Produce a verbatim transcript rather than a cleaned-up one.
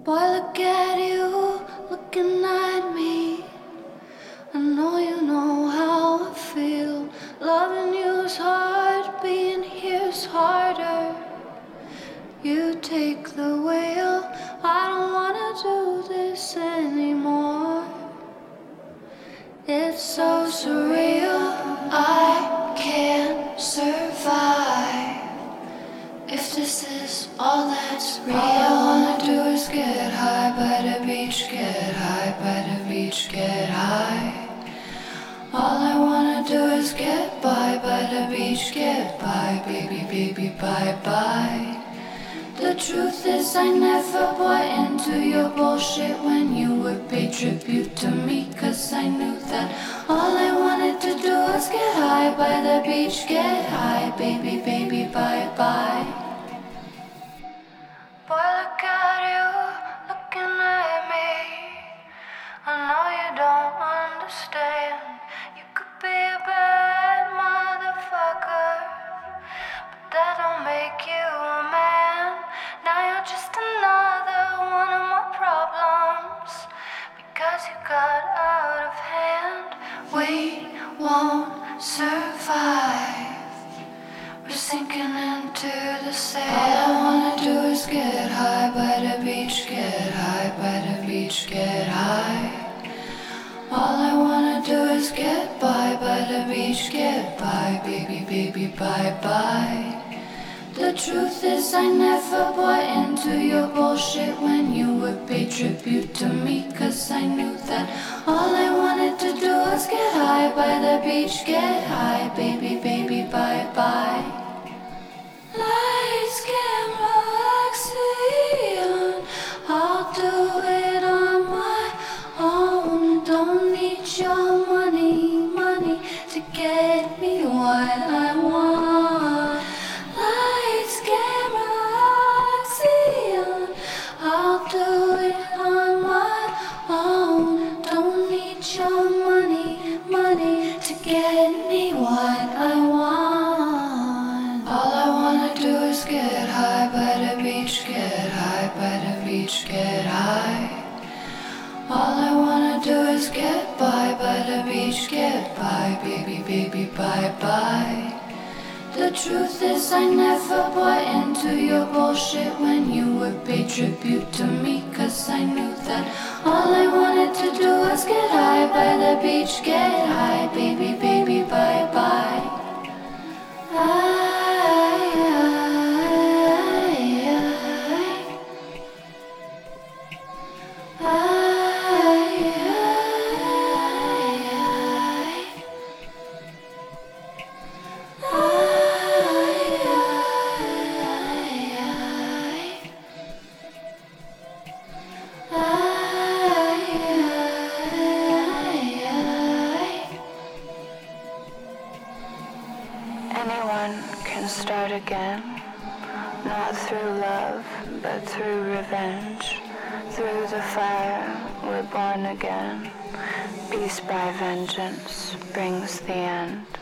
Boy, look at you, looking at me. I know you know how I feel. Loving you's hard, being here's harder. You take the wheel, I don't wanna do this anymore. It's so surreal, I can't survive if this is all that's real. All I wanna do is get high by the beach, get high by the beach, get high. All I wanna do is get by by the beach, get by, baby, baby, bye bye. The truth is I never bought into your bullshit when you would pay tribute to me, cause I knew that all I wanted to do was get high by the beach, get high, baby, baby, bye bye. Boy, look at you, looking at me. I know you don't understand. You could be a bad motherfucker, but that don't make you a man. Now you're just another one of my problems, because you got out of hand. We won't survive, we're sinking into the sand. All I wanna do is get high by the beach, get high by the beach, get high. All I wanna do is get by by the beach, get by, baby, baby, bye bye. The truth is I never bought into your bullshit when you would pay tribute to me, cause I knew that all I wanted to do was get high by the beach, get high, baby, baby, bye bye. Lights, camera, action, I'll do it on my own. Don't need your money, money to get me what I want. Lights, camera, action, I'll do it on my own. Don't need your money, money to get me what I want. All I wanna do is get high by the beach, get high by the beach, get high. All I wanna do is get by by the beach, get by, baby, baby, bye bye. The truth is I never bought into your bullshit when you would pay tribute to me, cause I knew that all I wanted to do was get high by the beach, get high, baby, baby, bye bye. I, I, I, I. Anyone can start again, not through love, but through revenge. Through the fire, we're born again. Peace by vengeance brings the end.